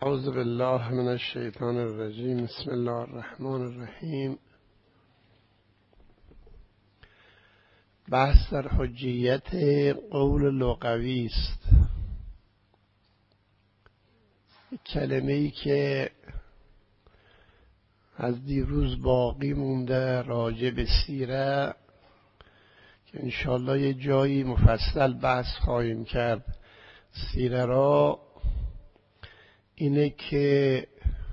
اعوذ بالله من الشیطان الرجیم. بسم الله الرحمن الرحیم. بحث در حجیت قول لغوی است. کلمه‌ای که از دیروز باقی مونده راجع به سیره که انشالله یه جایی مفصل بحث خواهیم کرد. سیره را اینه که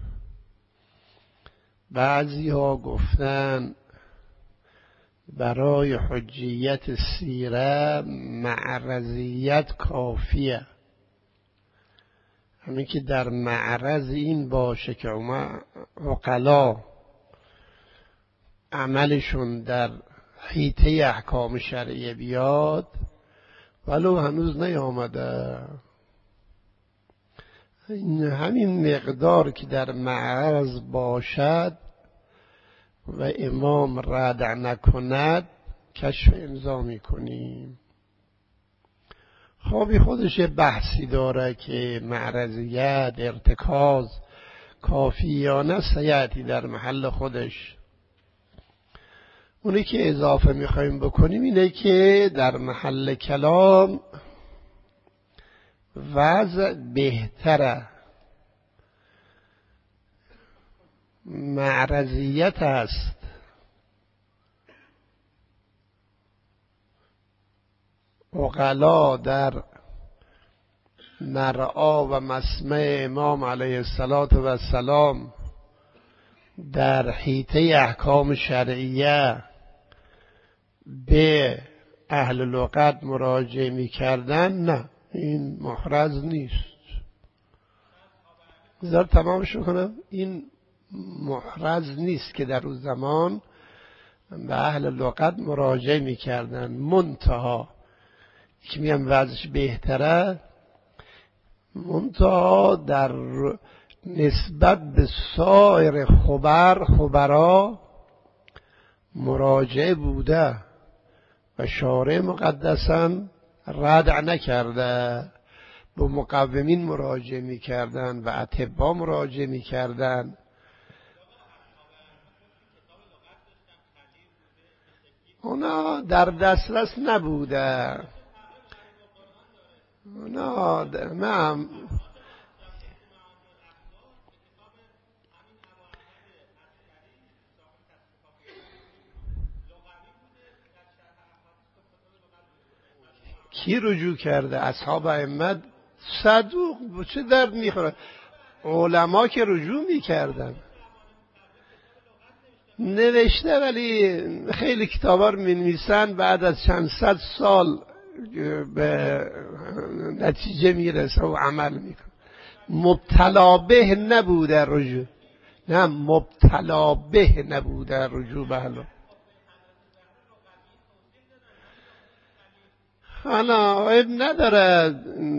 بعضی ها گفتن برای حجیت سیره معرضیت کافیه، همین که در معرض این باشه که عقلا عملشون در حیطه احکام شرعیه بیاد، ولو هنوز نیامده. همین مقدار که در معرض باشد و امام رد نکند کشف امضا میکنیم. خب خودش یه بحثی داره که معرضیت ارتکاز کافی یا نه، سیعتی در محل خودش. اونی که اضافه میخوایم بکنیم اینه که در محل کلام وضع بهتره، معرضیت است. عقلا در مرعا و مسمع امام علیه السلام در حیطه احکام شرعیه به اهل لغت مراجعه میکردن، نه این محرز نیست. بذار تمامش کنم. این محرز نیست که در اون زمان به اهل لغت مراجعه میکردن. منتها که میگم وضعش بهتره، منتها در نسبت به سایر خبرا مراجعه بوده و شارع مقدساً رد نکرده. به مقومین مراجعه میکردن و اطباء مراجعه میکردن. اونا در دسترس نبوده. اونا نه کی رجوع کرده؟ اصحاب ائمه صدوق چه درد میخوره؟ علما که رجوع میکردن نوشته، ولی خیلی کتابا رو مینویسن بعد از چند صد سال به نتیجه میرسه و عمل میکنه. مبتلا به نبوده رجوع، نه مبتلا به نبوده رجوع به حالا. حالا عیب نداره،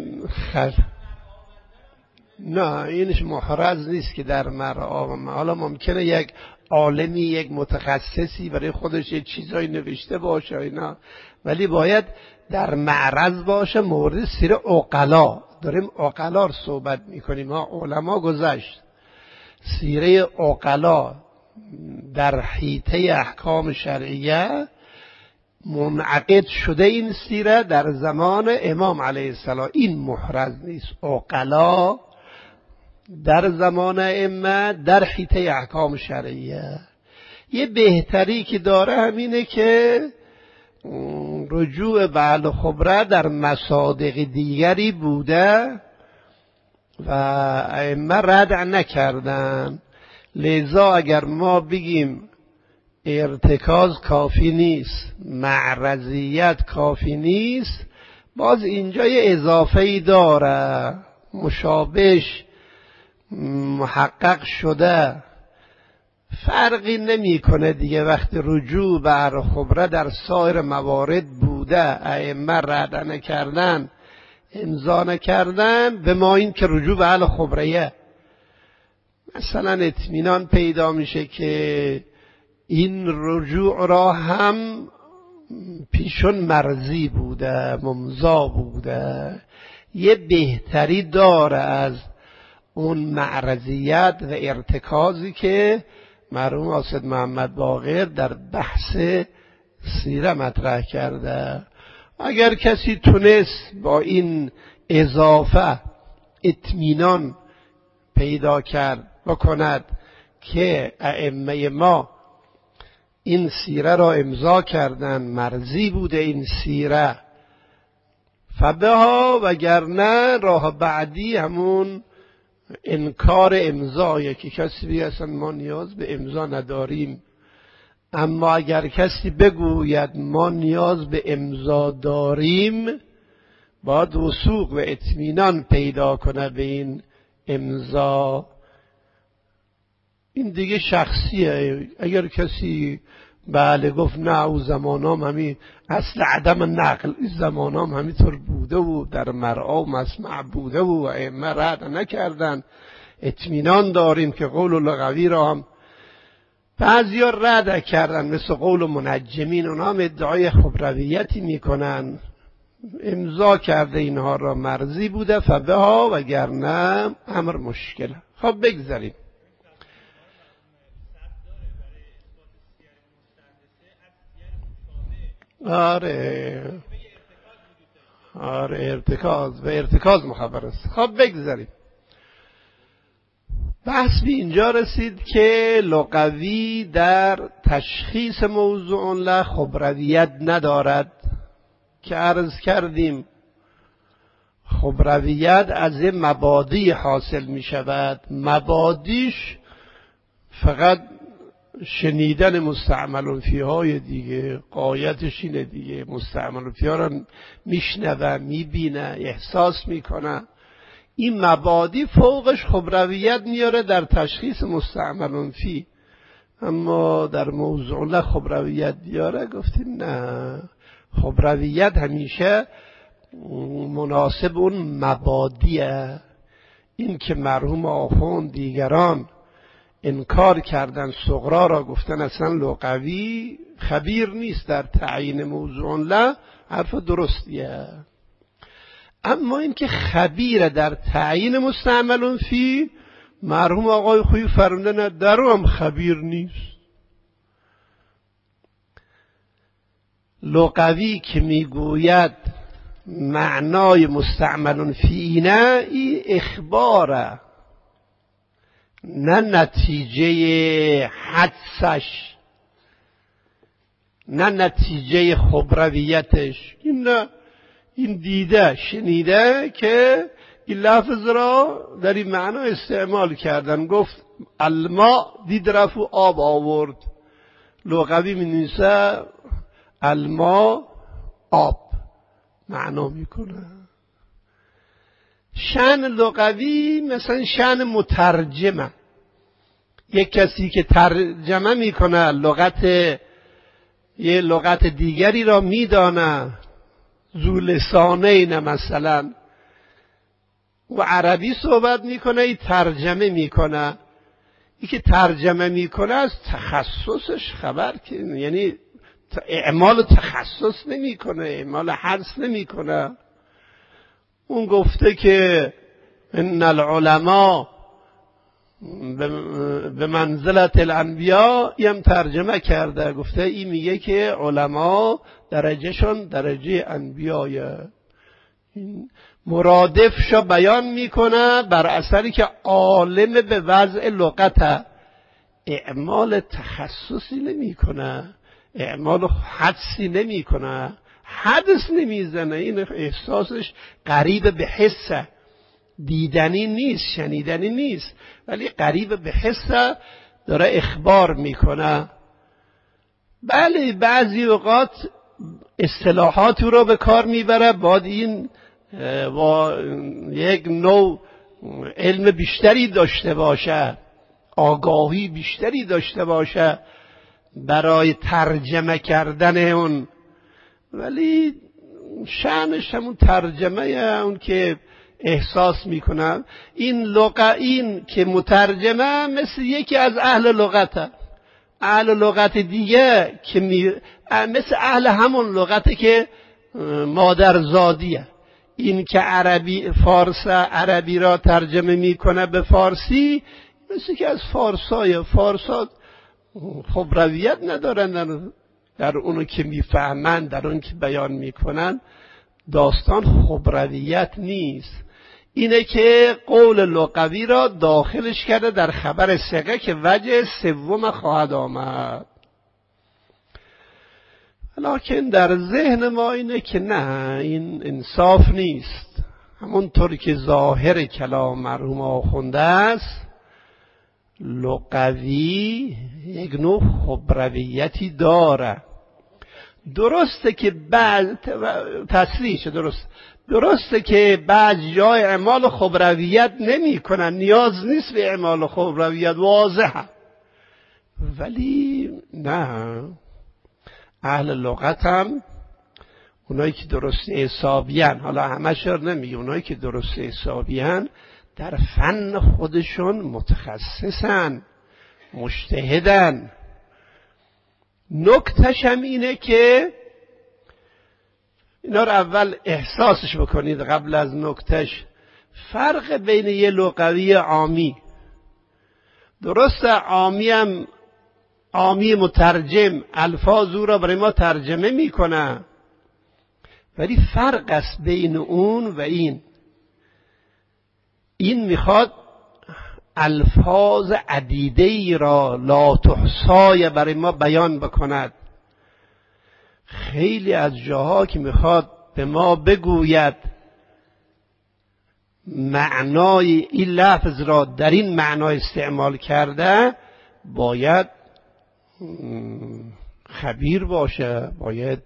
نه اینش محرز نیست که در مرعا. حالا ممکنه یک عالمی، یک متخصصی برای خودش یک چیزایی نوشته باشه اینا، ولی باید در معرض باشه. مورد سیر عقلا داریم، عقلا رو صحبت میکنیم. علما گذشت، سیره عقلا در حیطه احکام شرعیه منعقد شده. این سیره در زمان امام علیه السلام، این محرز نیست. عقلا در زمان ائمه در حیطه احکام شرعیه. یه بهتری که داره همینه که رجوع به اهل خبره در مصادق دیگری بوده و ائمه رد نکردن. لذا اگر ما بگیم ارتکاز کافی نیست، معرضیت کافی نیست، باز اینجا یه اضافه‌ای داره. مشابهش محقق شده، فرقی نمیکنه دیگه. وقتی رجوع به اهل خبره در سایر موارد بوده، ائمه رد نکردن، امضا نکردن، به ما این که رجوع به اهل خبره مثلا اطمینان پیدا میشه که این رجوع را هم پیشون مرضی بوده، ممضا بوده. یه بهتری داره از اون معرضیت و ارتکازی که مرحوم حافظ محمد باقر در بحث سیره مطرح کرده. اگر کسی تونست با این اضافه اطمینان پیدا کرد و کند که ائمه ما این سیره را امضا کردن، مرضی بوده این سیره، فبها، وگرنه راه بعدی همون انکار امضایه که کسی بگه اصلا ما نیاز به امضا نداریم. اما اگر کسی بگوید ما نیاز به امضا داریم، باید وثوق و اطمینان پیدا کنه به این امضا. این دیگه شخصیه. اگر کسی بله گفت نه او زمانام همین اصل عدم نقل، این زمانام همینطور بوده و در مرعا و مسمع بوده و ائمه رد نکردن، اطمینان داریم که قول لغوی را هم بعضیا رد کردن، مثل قول منجمین، اونا هم ادعای خبرویتی میکنن، امضا کرده اینها را مرضی بوده فبها، وگرنه امر مشکله. خب بگذاریم. آره ارتکاز به ارتکاز مخبر است. خب بگذاریم. بحث به اینجا رسید که لغوی در تشخیص موضوع له خبرویت ندارد، که عرض کردیم خبرویت از مبادی حاصل می شود. مبادیش فقط شنیدن مستعمل فیه های دیگه، قایتش اینه دیگه، مستعمل فیه ها را میشنوه، میبینه، احساس میکنه. این مبادی فوقش خبرویت میاره در تشخیص مستعمل فیه. اما در موضوع له خبرویت دیاره، گفتیم نه، خبرویت همیشه مناسب اون مبادیه. این که مرحوم آخوند دیگران انکار کردن، صغرا را گفتن اصلا لغوی خبیر نیست در تعیین موضوع له، حرف درستیه. اما این که خبیر در تعیین مستعمل فی، مرحوم آقای خویی فرمودن درو هم خبیر نیست. لغوی که میگوید معنای مستعمل فی اینه، این اخباره، نه نتیجه حدسش، نه نتیجه خبرویتش. این دیده شنیده که این لفظ را در این معنا استعمال کردن. گفت الماء، دید رفت آب آورد. لغوی می نویسه الماء آب معنا میکنه. شأن لغوی مثلا شأن مترجمه. یک کسی که ترجمه میکنه یه لغت دیگری را میدانه، ذو لسانین مثلا، و عربی صحبت میکنه، این ترجمه میکنه. این که ترجمه میکنه از تخصصش خبر که، یعنی اعمال تخصص نمیکنه، اعمال حدس نمیکنه. اون گفته که ان العلماء به منزلت الانبیاء، یم ترجمه کرده، گفته این میگه که علما درجهشون درجه انبیایه. مرادفشو بیان میکنه بر اثری که عالم به وضع لغت، اعمال تخصصی نمیکنه، اعمال حدسی نمیکنه، حدس نمیزنه. این احساسش قریب به حسه، دیدنی نیست، شنیدنی نیست، ولی قریب به حسه، داره اخبار میکنه. بله بعضی اوقات اصطلاحات رو به کار میبره، باید این با یک نوع علم بیشتری داشته باشه، آگاهی بیشتری داشته باشه برای ترجمه کردن اون. ولی شأنش همون ترجمه، اون که احساس میکنم. این که مترجمه مثل یکی از اهل لغته. اهل لغت دیگه که مثل اهل همون لغته که مادرزادیه. این که فارس عربی را ترجمه میکنه به فارسی، مثل که از فارسا خبرویت ندارن در اونو که میفهمن، در اون که بیان میکنن. داستان خبرویت نیست، اینه که قول لغوی را داخلش کرده در خبر ثقه که وجه سوم خواهد آمد. لکن در ذهن ما اینه که نه، این انصاف نیست. همونطور که ظاهر کلام مرحوم آخونده است، لغوی یک نوع خبرویتی داره. درسته که درسته که بعض جای اعمال خبرویت نمی کنن، نیاز نیست به اعمال خبرویت، واضحه. ولی نه، اهل لغت هم اونایی که درست حسابیان، حالا همش رو نمیگه، اونایی که درست حسابیان در فن خودشون متخصصن، مجتهدن. نکتهش هم اینه که اینا رو اول احساسش بکنید قبل از نکتهش. فرق بین یه لغوی عامی، درست عامی مترجم الفاظ او را برای ما ترجمه میکنه، ولی فرق است بین اون و این میخواد الفاظ عدیده‌ای را لا تحصای برای ما بیان بکند. خیلی از جاها که میخواد به ما بگوید معنای این لفظ را در این معنا استعمال کرده، باید خبیر باشه، باید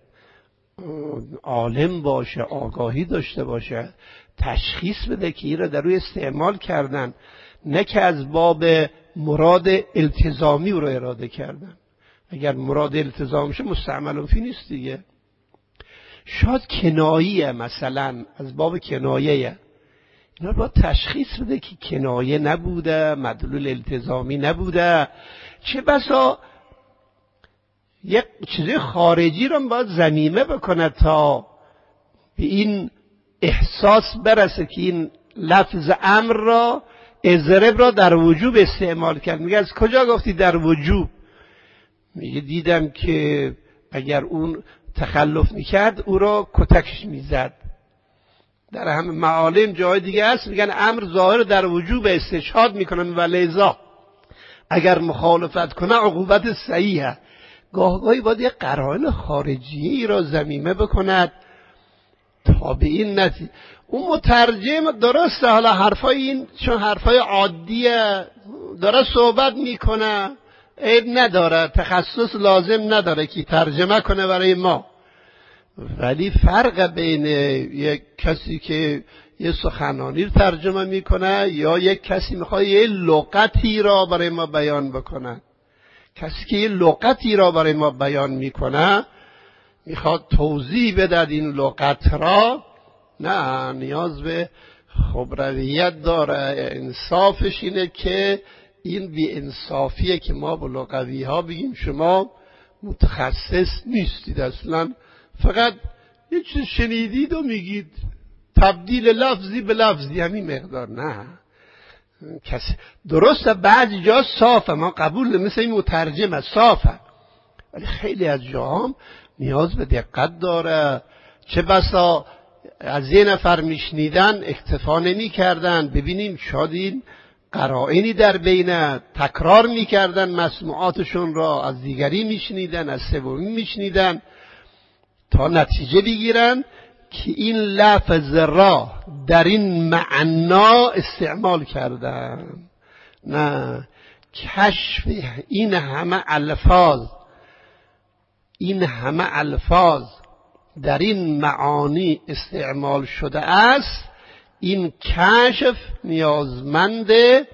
عالم باشه، آگاهی داشته باشه، تشخیص بده که این را در روی استعمال کردن، نه که از باب مراد التزامی رو اراده کردن. اگر مراد التزامشه مستعمل فی نیست دیگه. شاید کناییه، مثلا از باب کناییه، اینا رو باید تشخیص بده که کنایه نبوده، مدلول التزامی نبوده. چه بسا یک چیز خارجی رو باید ضمیمه بکنه تا به این احساس برسه که این لفظ امر را، اضرب را در وجوب استعمال کرد. میگه از کجا گفتی در وجوب؟ میگه دیدم که اگر اون تخلف میکرد او را کتکش میزد. در همه معالم جای دیگه هست میگن امر ظاهر در وجوب استشهاد میکنن و لذا اگر مخالفت کنه عقوبت صحیحه. گاهی باید یک قرائن خارجی را ضمیمه بکند تا به این نتیجه. اون مترجم درسته، حالا حرفای این چون حرفای عادیه داره صحبت میکنه، عیب نداره، تخصص لازم نداره که ترجمه کنه برای ما. ولی فرق بین یک کسی که یه سخنانی رو ترجمه میکنه یا یک کسی میخواد یه لغتی را برای ما بیان بکنه. کسی که یه لغتی را برای ما بیان میکنه میخواد توضیح بده این لغت را، نه، نیاز به خبرویت داره. انصافش اینه که این بی انصافیه که ما با لغوی ها بگیم شما متخصص نیستید، اصلا فقط یه چیز شنیدید و میگید، تبدیل لفظی به لفظی همین مقدار. نه، کسی درسته بعضی جا صافه، ما قبول مثل این مترجمه صافه، ولی خیلی از جاها نیاز به دقت داره. چه بسا از یه نفر میشنیدن اکتفا نمی کردن، ببینیم شاید این قرائنی در بینه، تکرار میکردن مسموعاتشون را، از دیگری میشنیدن، از سومی میشنیدن تا نتیجه بگیرن که این لفظ را در این معنا استعمال کردن. نه، کشف این همه الفاظ در این معانی استعمال شده است، این کشف نیازمند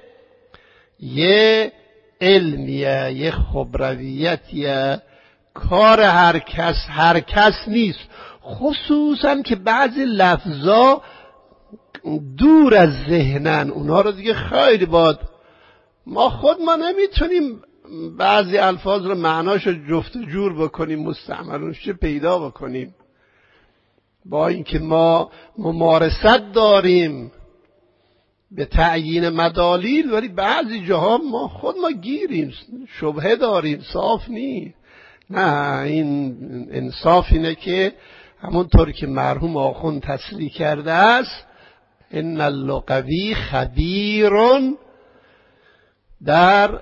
یه علمیه، یه خبرویتیه، کار هر کس نیست. خصوصا که بعضی لفظا دور از ذهنن، اونا رو دیگه خیلی ما نمیتونیم بعضی الفاظ رو معناش رو جفت و جور بکنیم، مستعملش پیدا بکنیم. با اینکه ما ممارست داریم به تعیین مدالیل، ولی بعضی جاها ما گیریم، شبهه داریم، صاف نیست. نه، این انصاف اینه که همونطور که مرحوم آخوند تصریح کرده است، ان اللغوی خبیر در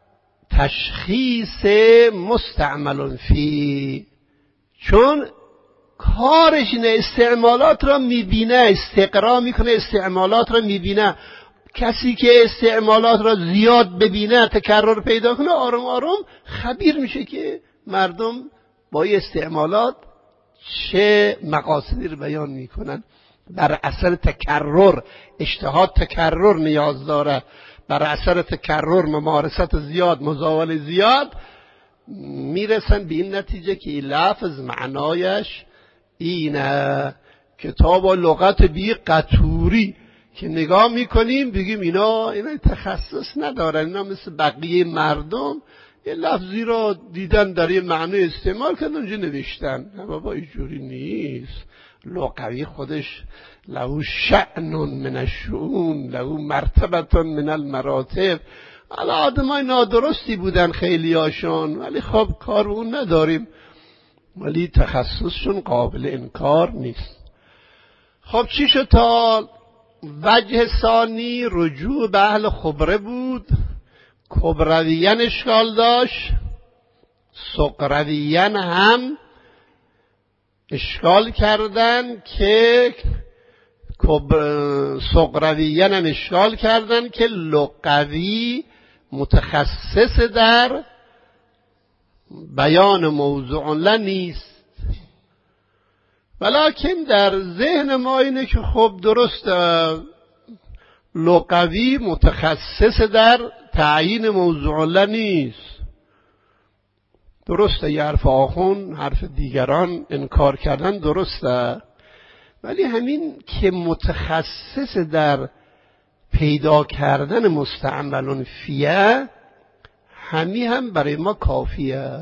تشخیص مستعمل فی، چون کارش اینه استعمالات را میبینه، استقرا میکنه، استعمالات را میبینه. کسی که استعمالات را زیاد ببینه، تکرر پیدا کنه، آروم آروم خبیر میشه که مردم با استعمالات چه مقاصدی رو بیان میکنن. بر اثر تکرر، اجتهاد تکرر نیاز داره، بر اثر تکرر، ممارست زیاد، مزاوله زیاد، میرسن به این نتیجه که این لفظ معنایش اینه. کتاب و لغت بی قطوری که نگاه میکنیم بگیم اینا تخصص ندارن، اینا مثل بقیه مردم یه لفظی را دیدن در یه معنی استعمال کردن اونجا نوشتن. بابا اینجوری نیست. لغوی خودش له شأن من الشؤون، له مرتبه من المراتب. حالا آدمای نادرستی بودن خیلی هاشون، ولی خب کار اون نداریم، ولی تخصصشون قابل انکار نیست. خب چی شد؟ تا وجه ثانی رجوع به اهل خبره بود. کبرویان اشکال داشت، سقرویان هم اشکال کردن که سقرویان هم اشکال کردن که لغوی متخصص در بیان موضوع لا نیست. ولیکن در ذهن ما اینه که خب درست لغوی متخصص در تعیین موضوع لا نیست. درسته یه حرف آخوند، حرف دیگران انکار کردن درسته، ولی همین که متخصص در پیدا کردن مستعمل فیه، هم برای ما کافیه.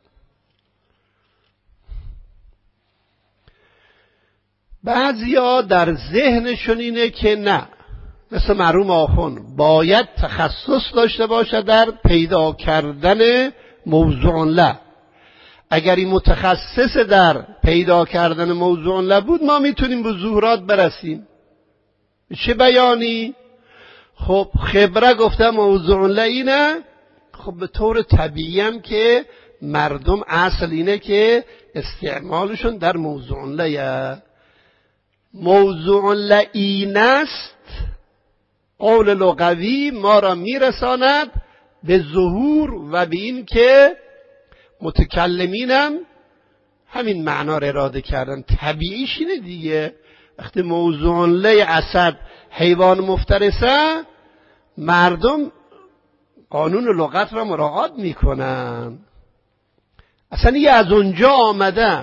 بعضیا در ذهنشون اینه که نه، مثل مرحوم آخوند باید تخصص داشته باشه در پیدا کردن موضوع له. اگر این متخصص در پیدا کردن موضوع له بود، ما میتونیم به ظهورات برسیم. چه بیانی؟ خب خبره گفته موضوع له اینه، خب به طور طبیعی هم که مردم اصل اینه که استعمالشون در موضوع له. موضوع له این است، قول لغوی ما را میرساند به ظهور و به این که متکلمینم همین معنا را اراده کردن. طبیعیش اینه دیگه. وقتی موضوع له اسد حیوان مفترسه، مردم قانون لغت را مراعات میکنن. اصلا یه از اونجا آمده.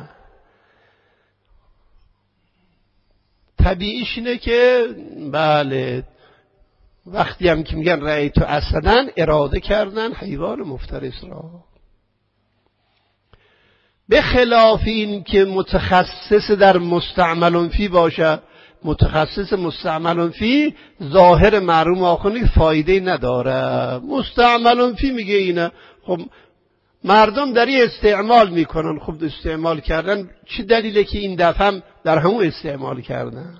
طبیعیش اینه که بله، وقتی هم که میگن رأیت اسدن، اراده کردن حیوان مفترس را. به خلاف این که متخصص در مستعمل فی باشه. متخصص مستعمل فی ظاهر مرحوم آخوندی فایده نداره. مستعمل فی میگه اینه، خب مردم در این استعمال میکنن. خب استعمال کردن چه دلیله که این دفعه هم در همون استعمال کردن؟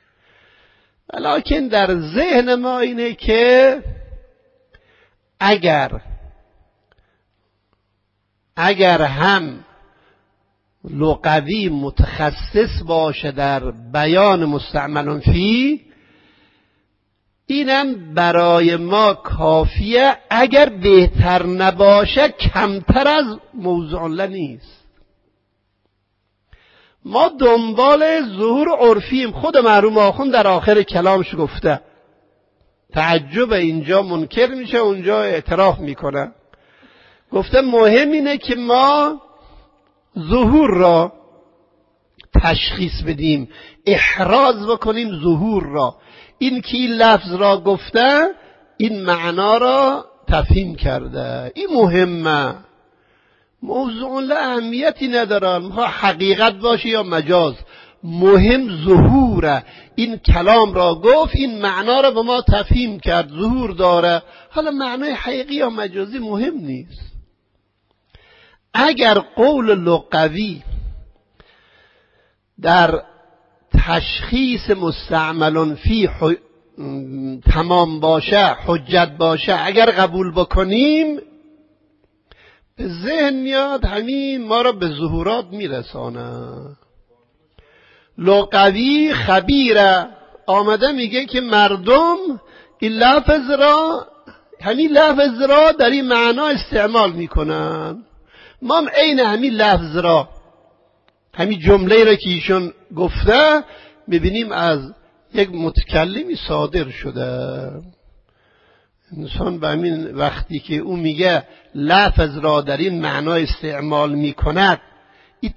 ولیکن در ذهن ما اینه که اگر هم لغوی متخصص باشه در بیان مستعمل فی، اینم برای ما کافیه. اگر بهتر نباشه کمتر از موضوع له نیست. ما دنبال ظهور عرفیم. خود مرحوم آخوند در آخر کلامش گفته، تعجب اینجا منکر میشه، اونجا اعتراف میکنه. گفته مهم اینه که ما ظهور را تشخیص بدیم، احراز بکنیم ظهور را. این که این لفظ را گفته، این معنا را تفهیم کرده، این مهمه. موضوع له اهمیتی نداره، حقیقت باشه یا مجاز. مهم ظهوره. این کلام را گفت، این معنا را به ما تفهیم کرد، ظهور داره. حالا معنای حقیقی یا مجازی مهم نیست. اگر قول لغوی در تشخیص مستعمل فی تمام باشه، حجت باشه، اگر قبول بکنیم، به ذهن میاد همین ما را به ظهورات میرسانه. لغوی خبیره آمده میگه که مردم این لفظ را، همین لفظ را در این معنا استعمال میکنن. ما هم عین همین لفظ را، همین جمله را که ایشون گفته میبینیم از یک متکلمی صادر شده. انسان به همین وقتی که او میگه لفظ را در این معنا استعمال میکند، این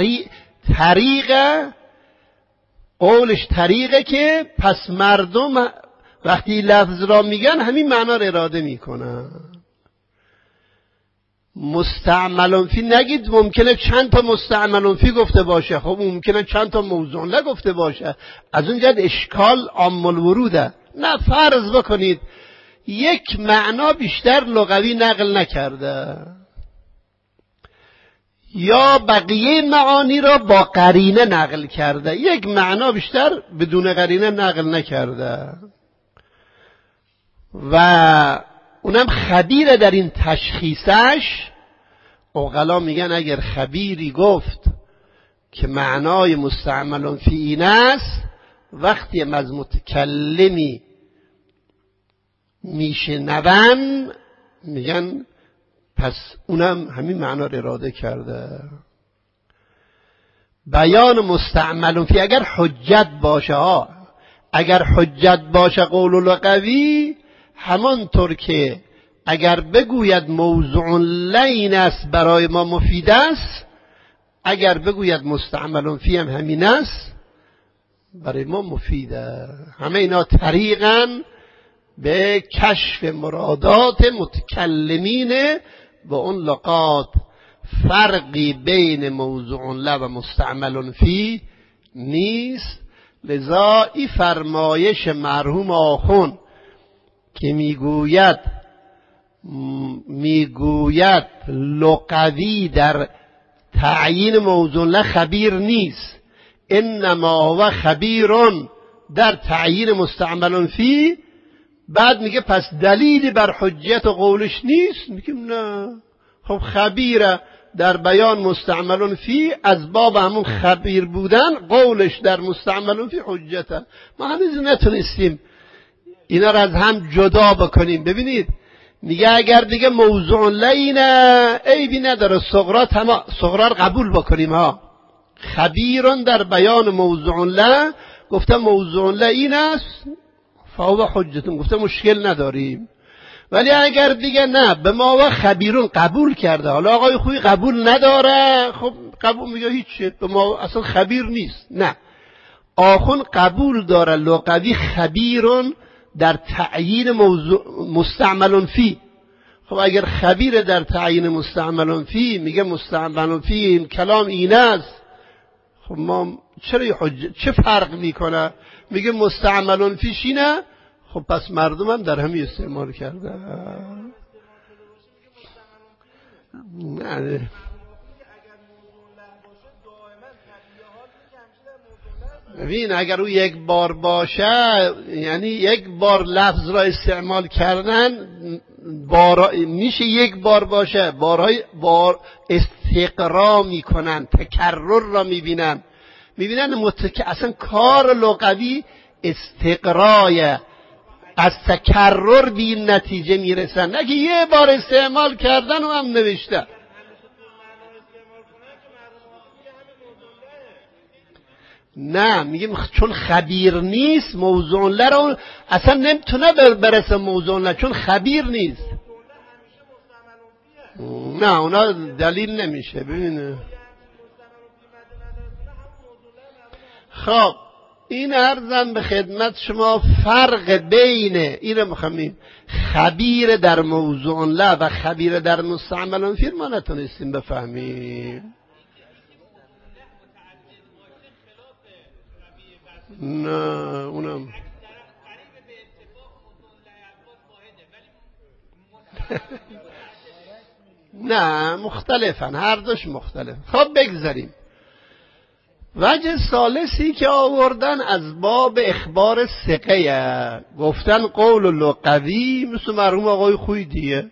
طریقه قولش طریقه که پس مردم وقتی لفظ را میگن همین معنا را اراده میکنن. مستعمل فی نگید ممکنه چند تا مستعمل فی گفته باشه، خب ممکنه چند تا موضوع له گفته باشه، از اونجا اشکال عام الوروده. نه، فرض بکنید یک معنا بیشتر لغوی نقل نکرده یا بقیه معانی را با قرینه نقل کرده، یک معنا بیشتر بدون قرینه نقل نکرده و اونم خبیره در این تشخیصش. عقلا میگن اگر خبیری گفت که معنای مستعمل فی این است، وقتی از متکلمی میشنون میگن پس اونم همین معنا رو اراده کرده. بیان مستعمل فی اگر حجت باشه، اگر حجت باشه قول لغوی، همانطور که اگر بگوید موضوع لین است برای ما مفید است، اگر بگوید مستعمل فی هم همین است برای ما مفیده. همه اینا طریقاً به کشف مرادات متکلمین و اون لغات. فرقی بین موضوع له و مستعمل فی نیست. لذا این فرمایش مرحوم آخون که میگوید لغوی در تعیین موضوع له خبیر نیست، انما هو خبیرون در تعیین مستعمل فی، بعد میگه پس دلیلی بر حجت قولش نیست. میگیم نه، خب خبیره در بیان مستعمل فی، از باب همون خبیر بودن قولش در مستعمل فی حجته. ما هنوز نتونستیم اینا را از هم جدا بکنیم. ببینید میگه اگر دیگه موضوع لینه عیبی نداره، صغرا رو قبول بکنیم ها. خبیرون در بیان موضوع له، گفته موضوع لین است فهو حجتون، گفته مشکل نداریم. ولی اگر دیگه نه، به ما و خبیرون قبول کرده، حالا آقای خویی قبول نداره، خب قبول میگه هیچی، به ما اصلا خبیر نیست. نه، آخون قبول داره لغوی خبیرون در تعیین موضوع مستعمل فی. خب اگر خبیر در تعیین مستعمل فی میگه مستعمل فی این کلام این است، خب ما چه فرق میکنه؟ میگه مستعمل فی شینه، خب پس مردم هم در همین استعمال کرده. نه ببین، اگر او یک بار باشه، یعنی یک بار لفظ را استعمال کردن، میشه یک بار باشه، بار استقرا میکنن، تکرر را میبینن اصلا کار لغوی استقرای، از تکرر به این نتیجه میرسن، نه که یه بار استعمال کردن و هم نوشته. نه، میگیم چون خبیر نیست موضوع له رو اصلا نمیتونه برسه موضوع له، چون خبیر نیست. نه اونا دلیل نمیشه. ببینه خب این عرضم به خدمت شما فرق بین این رو میخوامیم خبیر در موضوع له و خبیر در مستعمل فی ما نتونستیم بفهمیم. نه اونم نه مختلفن، هر دوش مختلف. خب بگذاریم. وجه ثالثی که آوردن از باب اخبار ثقه، گفتن قول لغوی مثل مرحوم آقای خویی دیگه.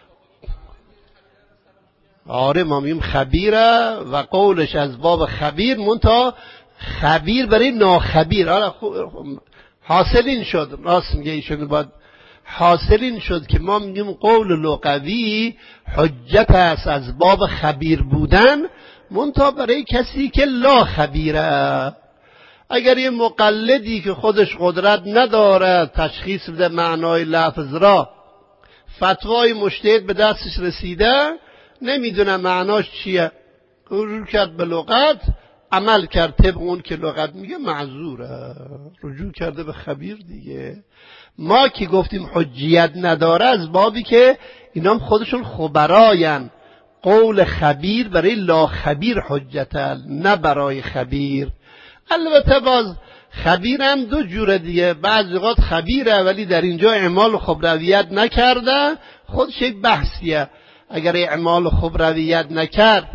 آره ما میگیم خبیره و قولش از باب خبیر، منتها خبیر برای ناخبیر. آره حاصل این شد، راست میگه ایشون، باید حاصل این شد که ما میگیم قول لغوی حجت است از باب خبیر بودن، منتها برای کسی که لا خبیره. اگر یه مقلدی که خودش قدرت نداره تشخیص بده معنای لفظ را، فتوای مجتهد به دستش رسیده نمیدونه معناش چیه، رجوع کرد به لغت، عمل کرد طبق اون که لغت میگه، معذوره، رجوع کرده به خبیر دیگه. ما که گفتیم حجیت نداره از بابی که اینام خودشون خبراین، قول خبیر برای لا خبیر حجته، نه برای خبیر. البته باز خبیر هم دو جوره دیگه، بعضی وقت خبیره ولی در اینجا اعمال خبرویت نکرده، خودش یک بحثیه. اگر اعمال خبرویت نکرد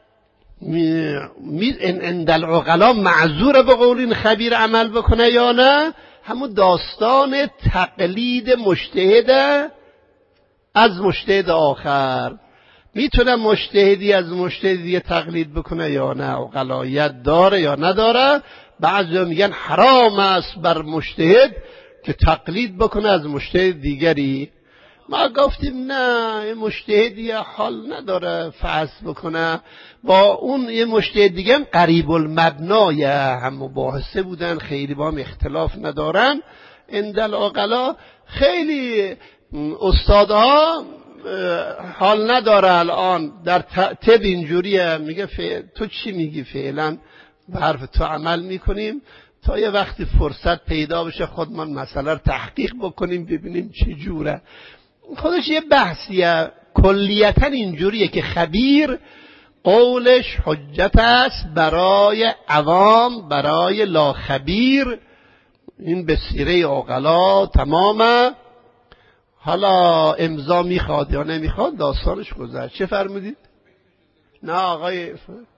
عند العقلا معذوره به قول این خبیر عمل بکنه یا نه. همون داستان تقلید مجتهد از مجتهد آخر، میتونه مجتهدی از مجتهدی تقلید بکنه یا نه، عقلایت داره یا نداره. بعضی میگن حرام است بر مجتهد که تقلید بکنه از مجتهد دیگری. ما گفتیم نه، یه مجتهدی حال نداره فحص بکنه با اون یه مجتهد دیگه هم قریب المبنای، هم مباحثه بودن، خیلی با هم اختلاف ندارن. عند العقلا خیلی استادها حال نداره الان در طب اینجوریه، میگه تو چی میگی فعلا، به حرف تو عمل میکنیم تا یه وقتی فرصت پیدا بشه خودمان مسئله رو تحقیق بکنیم ببینیم چه جوره. خودش یه بحثیه. کلیتا اینجوریه که خبیر قولش حجت است برای عوام، برای لا خبیر. این به سیره عقلا تمامه. حالا امضا میخواد یا نمیخواد داستانش گذشت. چه فرمودید؟ نه آقای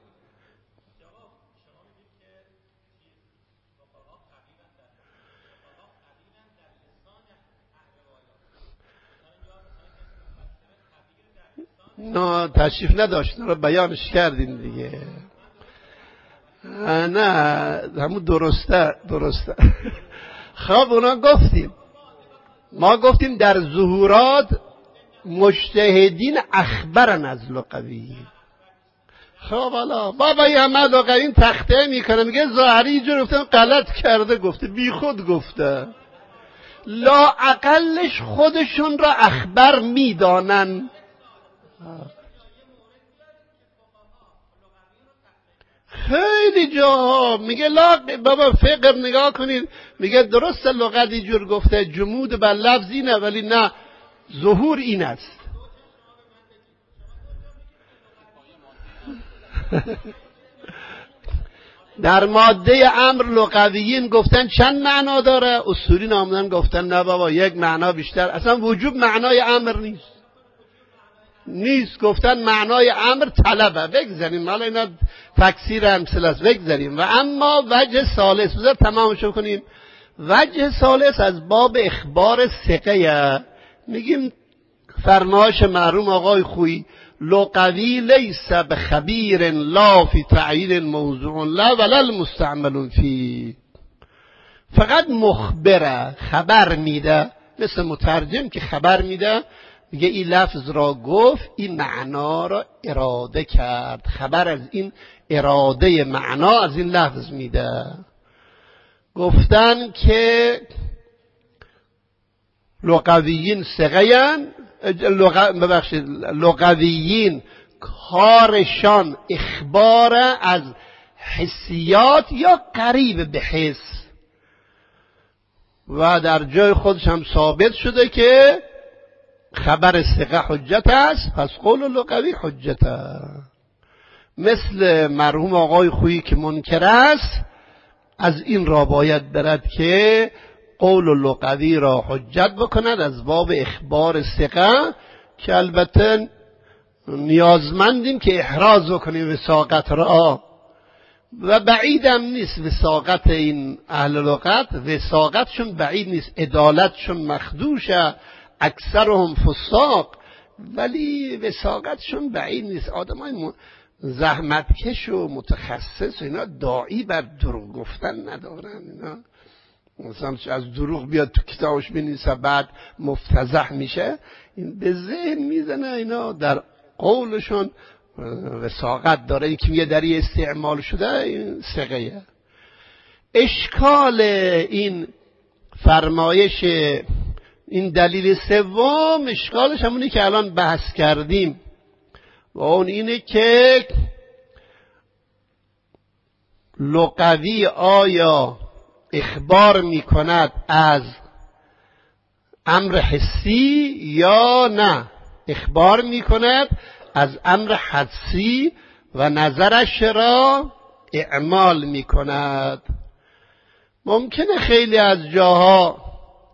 نه تشریف نداشت، رو بیانش کردیم دیگه. نه همون درسته. خب اونا گفتیم، ما گفتیم در ظهورات مجتهدین اخبرن از لغوی. خب حالا بابا احمد لغوی این تخته میکنه، میگه ظاهری اینجور گفته غلط کرده، گفته بی خود گفته، لا اقلش خودشون را اخبر میدانن. خیلی جاها میگه لا بابا فقه نگاه کنید، میگه درسته لغت اینجور گفته، جمود بر لفظ اینه ولی نه ظهور این است. در ماده امر لغویین گفتن چند معنا داره، اصولی آمدن گفتن نه بابا یک معنا بیشتر، اصلا وجوب معنای امر نیست. گفتن معنای امر طلبه. بگذاریم حالا اینا تکثیر امثله است، بگذاریم. و اما وجه ثالث بذار تمامشو کنیم. وجه ثالث از باب اخبار ثقه، میگیم فرمایش مرحوم آقای خویی، لغوی لیس بخبیر لا فی تعیین موضوع لا ولا المستعمل فی، فقط مخبره، خبر میده، مثل مترجم که خبر میده، میگه این لفظ را گفت، این معنا را اراده کرد، خبر از این اراده معنا از این لفظ میده. گفتن که لغویین ثقه‌اند، لغویین کارشان اخبار از حسیات یا قریب به حس، و در جای خودش هم ثابت شده که خبر ثقه حجت است، پس قول لغوی حجت است. مثل مرحوم آقای خویی که منکر است، از این را باید برد که قول لغوی را حجت بکند از باب اخبار ثقه، که البته نیازمندیم که احراز بکنیم وثاقت را و بعیدم نیست وثاقت این اهل لغت، وثاقتشون بعید نیست، عدالتشون مخدوشه، اکثرهم فساق، ولی وثاقتشون بعید نیست. آدمای زحمتکش و متخصص و اینا داعی بر دروغ گفتن ندارن. اینا مثلا از دروغ بیاد تو کتابش بنویسه بعد مفتضح میشه، این به ذهن میزنه. اینا در قولشون وثاقت داره. این که میگه در استعمال شده این ثقه. اشکال این فرمایش این دلیل سوم، اشکالش همونی که الان بحث کردیم و اون اینه که لغوی آیا اخبار میکند از امر حسی یا نه، اخبار میکند از امر حدسی و نظرش را اعمال میکند. ممکنه خیلی از جاها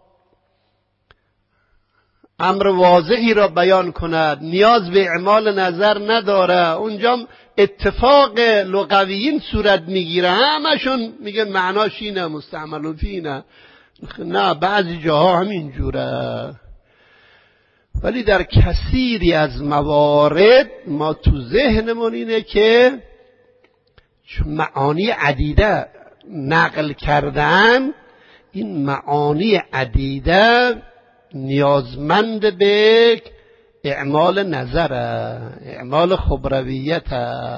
امر واضحی را بیان کند، نیاز به اعمال نظر نداره، اونجا اتفاق لغویین صورت میگیره، همشون میگه معناش اینه، مستعمل فینه. نه، بعضی جاها همین جوره. ولی در کثیری از موارد ما تو ذهنمون اینه که چون معانی عدیده نقل کردن، این معانی عدیده نیازمند به اعمال نظر، اعمال خبرویت.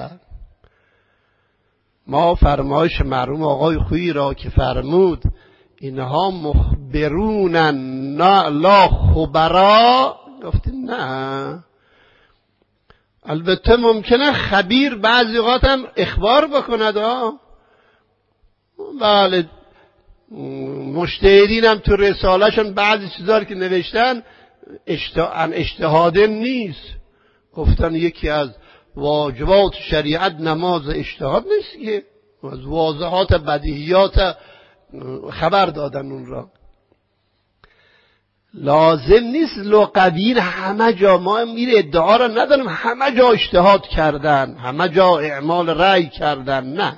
ما فرمایش مرحوم آقای خویی را که فرمود اینها مخبرونن لا خبرا، گفتیم نه. البته ممکنه خبیر بعضی اوقات هم اخبار بکند. بله، مجتهدین هم تو رسالهشون بعضی چیزا که نوشتن اجتهاد نیست، گفتن یکی از واجبات شریعت نماز اجتهاد نیست که از واضحات بدیهیات خبر دادن اون را. لازم نیست لغویین همه جا، ما میره ادعا را نداریم همه جا اجتهاد کردن، همه جا اعمال رأی کردن، نه.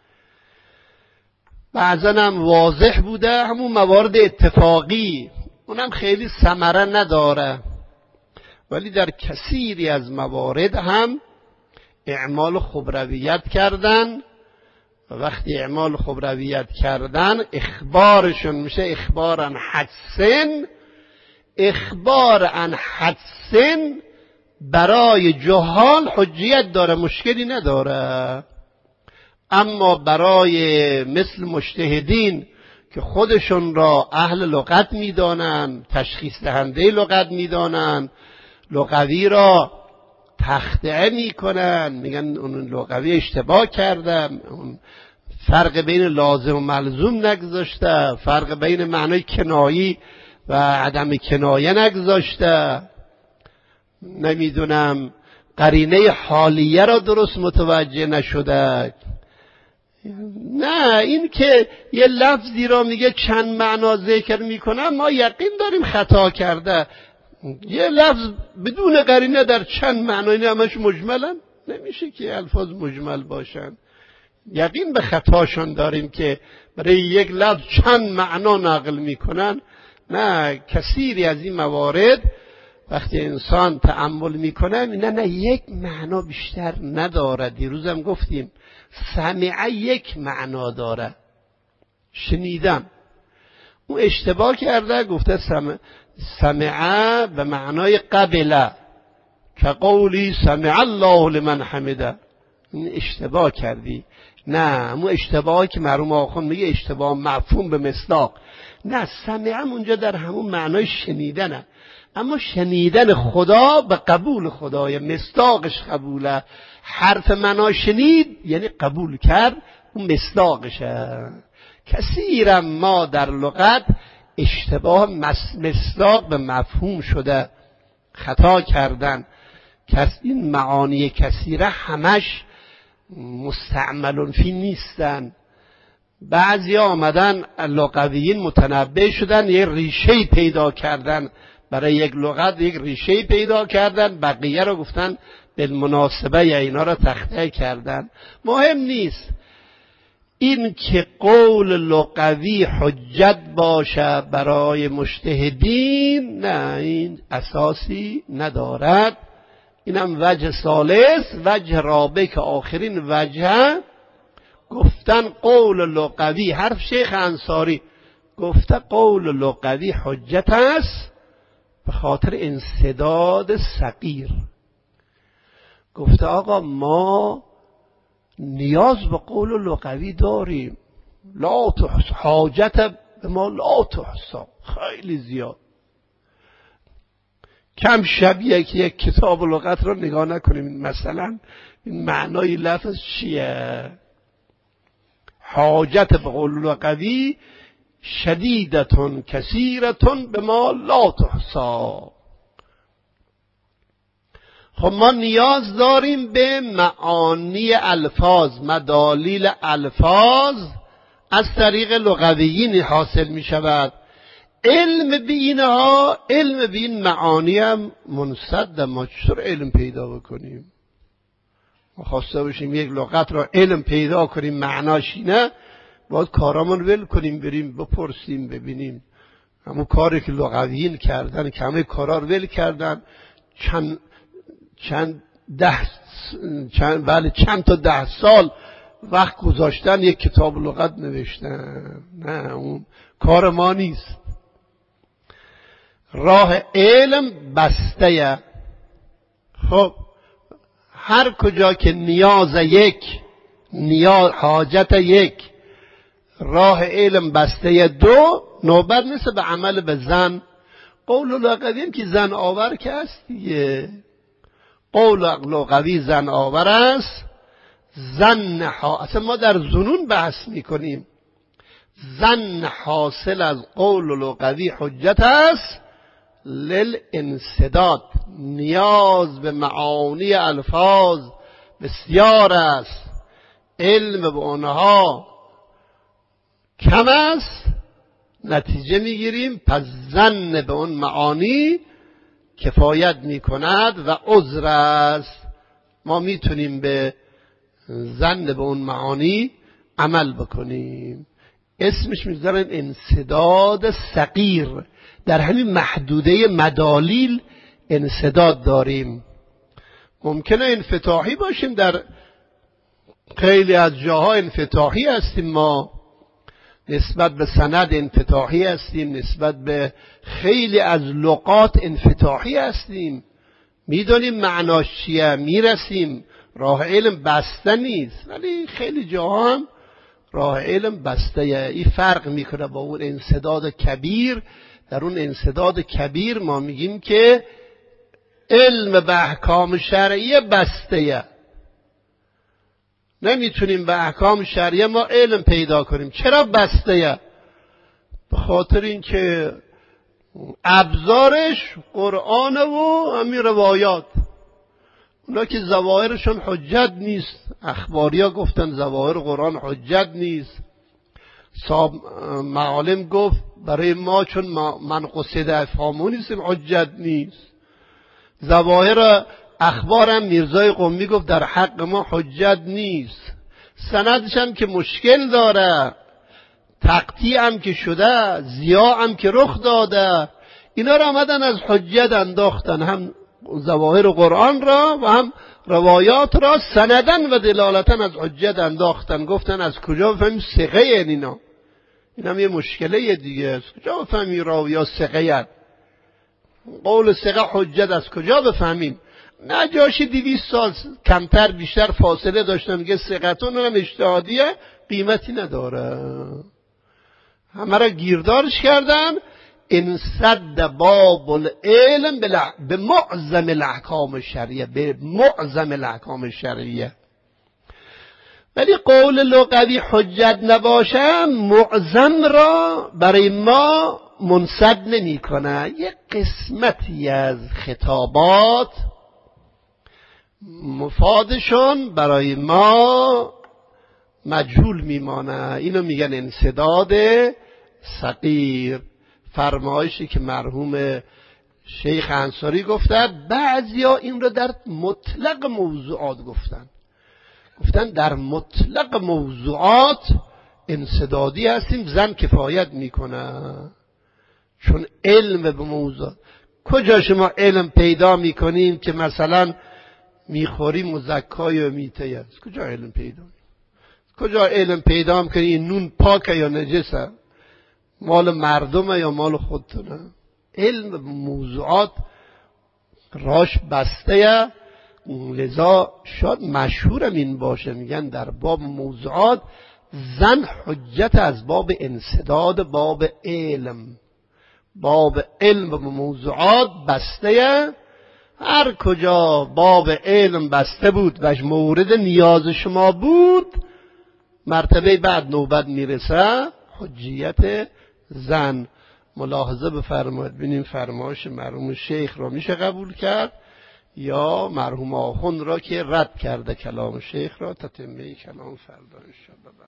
بعضا هم واضح بوده، همون موارد اتفاقی اونم خیلی ثمره نداره، ولی در کثیری از موارد هم اعمال خبرویت کردن. و وقتی اعمال خبرویت کردن اخبارشون میشه اخبار عن حدسن. اخبار عن حدسن برای جهال حجیت داره، مشکلی نداره، اما برای مثل مجتهدین که خودشون را اهل لغت میدانن، تشخیص دهنده لغت میدانن، لغوی را تخطئه میکنن، میگن اون لغوی اشتباه کردن، اون فرق بین لازم و ملزوم نگذاشته، فرق بین معنای کنایی و عدم کنایه نگذاشته، نمیدونم قرینه حالیه را درست متوجه نشده. نه، این که یه لفظی را میگه چند معنا ذکر میکنه ما یقین داریم خطا کرده. یه لفظ بدون قرینه در چند معنی، این همش مجملن، نمیشه که الفاظ مجمل باشن. یقین به خطاشون داریم که برای یک لفظ چند معنا نقل میکنن. نه، کثیری از این موارد وقتی انسان تأمل میکنه نه یک معنا بیشتر نداره. دیروزم گفتیم سمع یک معنا داره، شنیدم. اون اشتباه کرده، گفته سمع به معنای قبله، که قولی سمع الله لمن حمده. این اشتباه کردی. نه، اون اشتباهی که مرحوم آخوند میگه اشتباه مفهوم به مصداق. نه، سمع اونجا در همون معنای شنیدنه، اما شنیدن خدا به قبول خدای، مصداقش قبوله. حرف معنا شنید یعنی قبول کرد، اون مصداقشه. کثیرا ما در لغت اشتباه مصداق به مفهوم شده، خطا کردن. این معانی کثیره همش مستعمل فی نیستن. بعضی آمدن لغویین متنبه شدن، یک ریشه پیدا کردن برای یک لغت، یک ریشه پیدا کردن، بقیه رو گفتن بالمناسبه یا اینا رو تخته کردن. مهم نیست این که قول لغوی حجت باشه برای مجتهدین، نه، این اساسی ندارد. اینم وجه ثالث. وجه رابع که آخرین وجه، گفتن قول لغوی، حرف شیخ انصاری گفته قول لغوی حجت است به خاطر انسداد صغیر. گفته آقا ما نیاز به قول لغوی داریم، لا تحصى حاجت به ما لا تحصى، خیلی زیاد. کم شبیه که یک کتاب لغت رو نگاه نکنیم مثلا این معنای لفظ چیه. حاجت به قول لغوی شدیدتون کثیرتون به ما لا تحصى. خب ما نیاز داریم به معانی الفاظ، مدالیل الفاظ از طریق لغویین حاصل می شود. علم به اینها، علم به این معانی هم منسد. ما چطور علم پیدا بکنیم؟ ما خواسته باشیم یک لغت را علم پیدا کنیم معناش اینه، باید کارامون ول کنیم بریم بپرسیم ببینیم. همون کاری که لغویین کردن که همه کارا رو ول کردن، چند تا 10 سال وقت گذاشتن یک کتاب لغت نوشتن. نه، اون کار ما نیست. راه علم بسته. خب هر کجا که حاجت یک، راه علم بسته 2، نوبت مثل به عمل به زن. قول لغوی که زن آور که است دیگه. قول لغوی زن آور است. اصلا ما در ظنون بحث میکنیم. زن حاصل از قول لغوی حجت است للانسداد. نیاز به معانی الفاظ بسیار است، علم به اونها کم است، نتیجه میگیریم پس زن به اون معانی کفایت میکند و عذر است. ما میتونیم به زن به اون معانی عمل بکنیم. اسمش میذارن انسداد صغیر. در همین محدوده مدالیل انسداد داریم. ممکنه انفتاحی باشیم، در خیلی از جاها انفتاحی هستیم، ما نسبت به سند انفتاحی هستیم، نسبت به خیلی از لغات انفتاحی هستیم، میدونیم معناش چیه، میرسیم. راه علم بسته نیست، ولی خیلی جاها هم راه علم بسته. این فرق میکنه با اون انسداد کبیر. در اون انسداد کبیر ما میگیم که علم به احکام شرعیه بسته، نمیتونیم به احکام شرعیه ما علم پیدا کنیم. چرا بسته؟ به خاطر اینکه ابزارش قرآن و همین روایات، اونا که ظواهرشون حجت نیست. اخباری ها گفتن ظواهر قرآن حجت نیست. معالم گفت برای ما چون من قصد افهامو نیستیم حجت نیست. ظواهر اخبارم میرزای قمی گفت در حق ما حجت نیست. سندش هم که مشکل داره، تقطیع هم که شده، ضیاع هم که رخ داده، اینا را آمدن از حجت انداختن، هم ظواهر قرآن را و هم روایات را سندن و دلالتن از حجت انداختن. گفتن از کجا بفهمیم ثقه اینا؟ این هم یه مشکله دیگه است. کجا بفهمیم راویا ثقه؟ قول ثقه حجت از کجا بفهمیم؟ نجاشی 200 سال کمتر بیشتر فاصله داشتن، میگه ثقتون هم اجتهادیه، قیمتی نداره. همه را گیردارش کردن. انسد باب العلم به معظم الاحکام الشرعیه، به معظم الاحکام الشرعیه. ولی قول لغوی حجت نباشه، معظم را برای ما منسد نمی کنه. یک قسمتی از خطابات مفادشون برای ما مجهول میمانه. اینو میگن انسداد صغیر، فرمایشی که مرحوم شیخ انصاری گفتن. بعضیا این رو در مطلق موضوعات گفتن در مطلق موضوعات انسدادی هستیم، زن کفایت میکنه، چون علم به موضوع. کجا شما علم پیدا میکنیم که مثلا میخوری مزکا یا میته است؟ کجا علم پیدا میکنیم؟ کجا علم پیدا میکنی این نون پاکه یا نجسه، مال مردمه یا مال خودتونه؟ علم به موضوعات راش بسته. لذا شاید مشهورم این باشه، میگن در باب موضوعات زن حجت از باب انسداد باب علم. باب علم به موضوعات بسته. هر کجا باب علم بسته بود و مورد نیاز شما بود، مرتبه بعد نوبت میرسه حجیت زن. ملاحظه بفرمایید ببینیم فرمایش مرحوم شیخ را میشه قبول کرد یا مرحوم آخوند را که رد کرده کلام شیخ را. تتمه کلام فردا ان شاء الله.